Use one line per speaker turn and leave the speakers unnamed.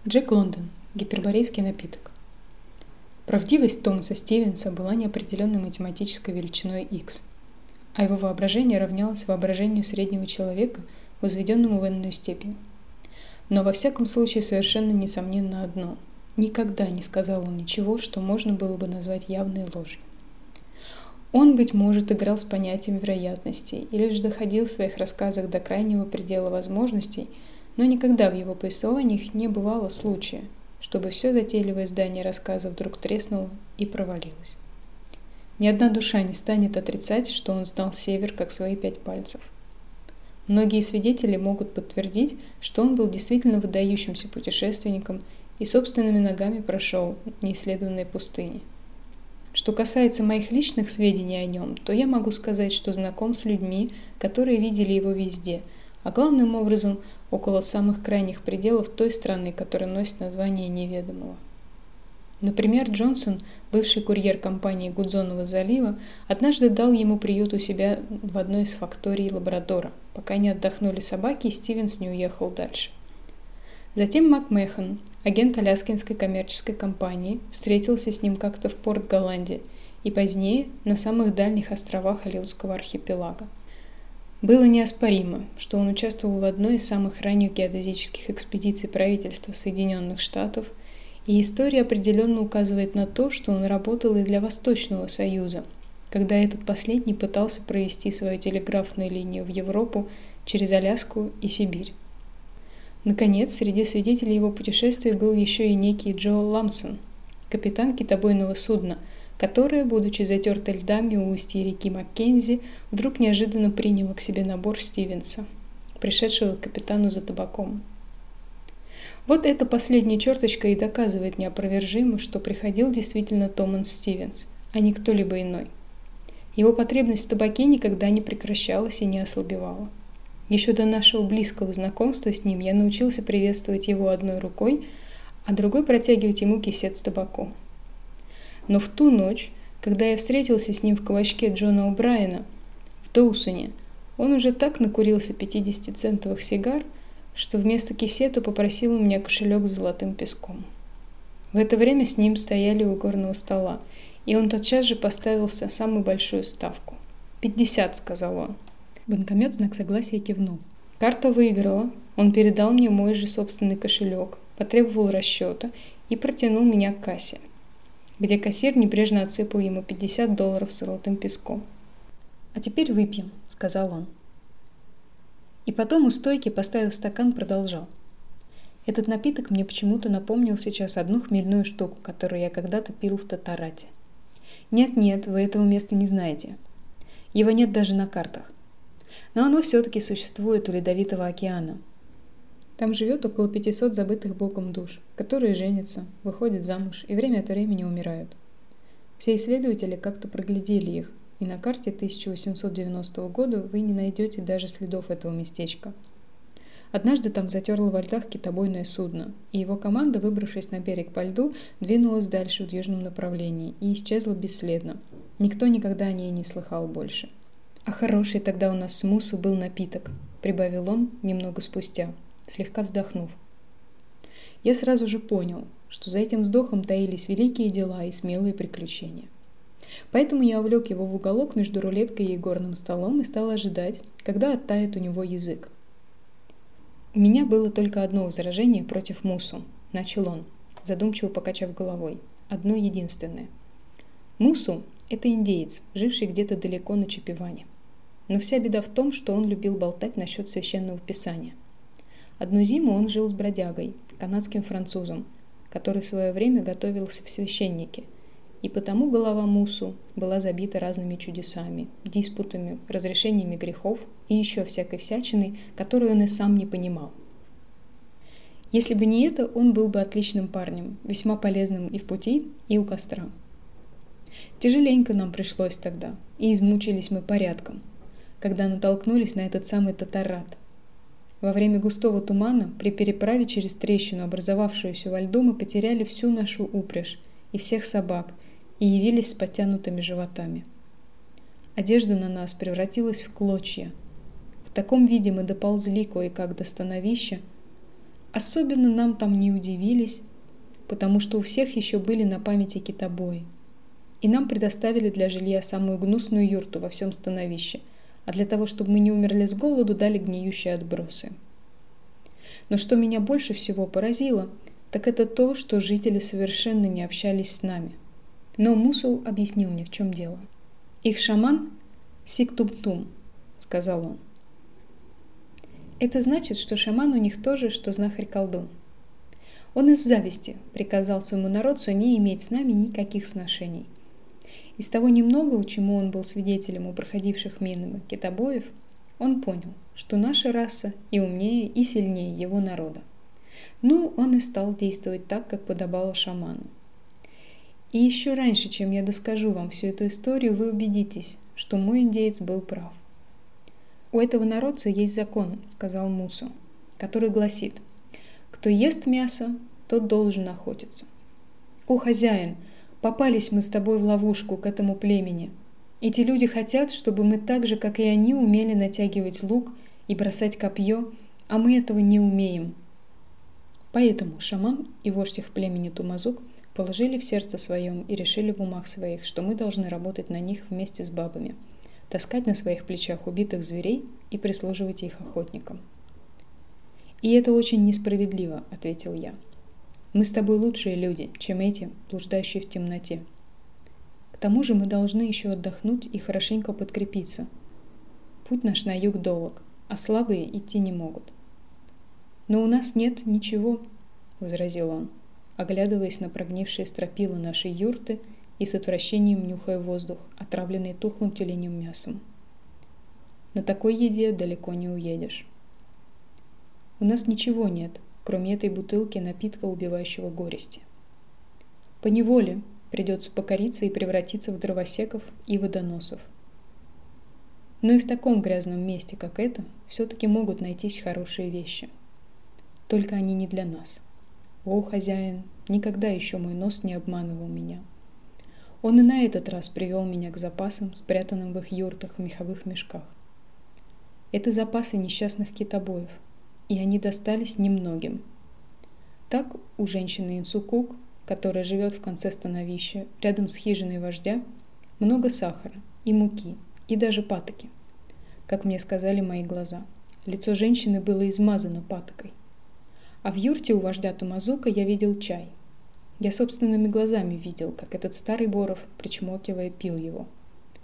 Джек Лондон. Гиперборейский напиток. Правдивость Томаса Стивенса была неопределенной математической величиной x, а его воображение равнялось воображению среднего человека, возведенному в n-ную степень. Но во всяком случае совершенно несомненно одно – никогда не сказал он ничего, что можно было бы назвать явной ложью. Он, быть может, играл с понятием вероятностей или же доходил в своих рассказах до крайнего предела возможностей, но никогда в его повествованиях не бывало случая, чтобы все затейливое здание рассказа вдруг треснуло и провалилось. Ни одна душа не станет отрицать, что он знал север как свои 5 пальцев. Многие свидетели могут подтвердить, что он был действительно выдающимся путешественником и собственными ногами прошел неисследованные пустыни. Что касается моих личных сведений о нем, то я могу сказать, что знаком с людьми, которые видели его везде, а главным образом около самых крайних пределов той страны, которая носит название неведомого. Например, Джонсон, бывший курьер компании Гудзонова залива, однажды дал ему приют у себя в одной из факторий Лабрадора, пока не отдохнули собаки и Стивенс не уехал дальше. Затем МакМэхан, агент аляскинской коммерческой компании, встретился с ним как-то в Порт-Голланде и позднее на самых дальних островах Алиутского архипелага. Было неоспоримо, что он участвовал в одной из самых ранних геодезических экспедиций правительства Соединенных Штатов, и история определенно указывает на то, что он работал и для Восточного Союза, когда этот последний пытался провести свою телеграфную линию в Европу через Аляску и Сибирь. Наконец, среди свидетелей его путешествий был еще и некий Джо Ламсон, капитан китобойного судна, которое, будучи затертой льдами у устья реки Маккензи, вдруг неожиданно приняло к себе на борт Стивенса, пришедшего к капитану за табаком. Вот эта последняя черточка и доказывает неопровержимо, что приходил действительно Томас Стивенс, а не кто-либо иной. Его потребность в табаке никогда не прекращалась и не ослабевала. Еще до нашего близкого знакомства с ним я научился приветствовать его одной рукой, а другой протягивать ему кисет с табаком. Но в ту ночь, когда я встретился с ним в кабачке Джона О'Брайена в Доусоне, он уже так накурился 50-центовых сигар, что вместо кисета попросил у меня кошелек с золотым песком. В это время с ним стояли у горного стола, и он тотчас же поставил самую большую ставку. 50, сказал он. Банкомет в знак согласия кивнул. Карта выиграла, он передал мне мой же собственный кошелек, потребовал расчета и протянул меня к кассе, где кассир небрежно отсыпал ему $50 золотым песком. «А теперь выпьем», — сказал он. И потом у стойки, поставив стакан, продолжал. Этот напиток мне почему-то напомнил сейчас одну хмельную штуку, которую я когда-то пил в Татарате. Нет, вы этого места не знаете. Его нет даже на картах. Но оно все-таки существует у Ледовитого океана. Там живет около 500 забытых Богом душ, которые женятся, выходят замуж и время от времени умирают. Все исследователи как-то проглядели их, и на карте 1890 года вы не найдете даже следов этого местечка. Однажды там затерло во льдах китобойное судно, и его команда, выбравшись на берег по льду, двинулась дальше в южном направлении и исчезла бесследно. Никто никогда о ней не слыхал больше. «А хороший тогда у нас с Мусу был напиток», — прибавил он немного спустя, слегка вздохнув. Я сразу же понял, что за этим вздохом таились великие дела и смелые приключения. Поэтому я увлек его в уголок между рулеткой и горным столом и стал ожидать, когда оттает у него язык. «У меня было только одно возражение против Мусу», — начал он, задумчиво покачав головой. «Одно единственное. Мусу — это индеец, живший где-то далеко на Чипеване. Но вся беда в том, что он любил болтать насчет священного писания. Одну зиму он жил с бродягой, канадским французом, который в свое время готовился в священники, и потому голова Мусу была забита разными чудесами, диспутами, разрешениями грехов и еще всякой всячиной, которую он и сам не понимал. Если бы не это, он был бы отличным парнем, весьма полезным и в пути, и у костра. Тяжеленько нам пришлось тогда, и измучились мы порядком, когда натолкнулись на этот самый Татарат. Во время густого тумана при переправе через трещину, образовавшуюся во льду, мы потеряли всю нашу упряжь и всех собак и явились с подтянутыми животами. Одежда на нас превратилась в клочья. В таком виде мы доползли кое-как до становища, Особенно нам там не удивились, потому что у всех еще были на памяти китобои. И нам предоставили для жилья самую гнусную юрту во всем становище, а для того, чтобы мы не умерли с голоду, дали гниющие отбросы. Но что меня больше всего поразило, так это то, что жители совершенно не общались с нами. Но Мусу объяснил мне, в чем дело. Их шаман – Сиктумтум, сказал он. Это значит, что шаман у них тоже, что знахарь-колдун. Он из зависти приказал своему народцу не иметь с нами никаких сношений. Из того немногого, чему он был свидетелем у проходивших мимо китобоев, он понял, что наша раса и умнее, и сильнее его народа. Ну, он и стал действовать так, как подобало шаману. И еще раньше, чем я доскажу вам всю эту историю, вы убедитесь, что мой индеец был прав. «У этого народца есть закон», — сказал Мусу, который гласит: «Кто ест мясо, тот должен охотиться». «О, хозяин, попались мы с тобой в ловушку к этому племени. Эти люди хотят, чтобы мы так же, как и они, умели натягивать лук и бросать копье, а мы этого не умеем». Поэтому шаман и вождь их племени Тумазук положили в сердце своем и решили в умах своих, что мы должны работать на них вместе с бабами, таскать на своих плечах убитых зверей и прислуживать их охотникам. «И это очень несправедливо», — ответил я. «Мы с тобой лучшие люди, чем эти, блуждающие в темноте. К тому же мы должны еще отдохнуть и хорошенько подкрепиться. Путь наш на юг долг, а слабые идти не могут». «Но у нас нет ничего», — возразил он, оглядываясь на прогнившие стропила нашей юрты и с отвращением нюхая воздух, отравленный тухлым тюленем мясом. «На такой еде далеко не уедешь. У нас ничего нет, кроме этой бутылки напитка, убивающего горести. Поневоле придется покориться и превратиться в дровосеков и водоносов. Но и в таком грязном месте, как это, все-таки могут найтись хорошие вещи. Только они не для нас. О, хозяин, никогда еще мой нос не обманывал меня. Он и на этот раз привел меня к запасам, спрятанным в их юртах в меховых мешках. Это запасы несчастных китобоев, и они достались немногим. Так у женщины Инсукук, которая живет в конце становища, рядом с хижиной вождя, много сахара и муки, и даже патоки. Как мне сказали мои глаза, лицо женщины было измазано патокой. А в юрте у вождя Тумазука я видел чай. Я собственными глазами видел, как этот старый Боров, причмокивая, пил его.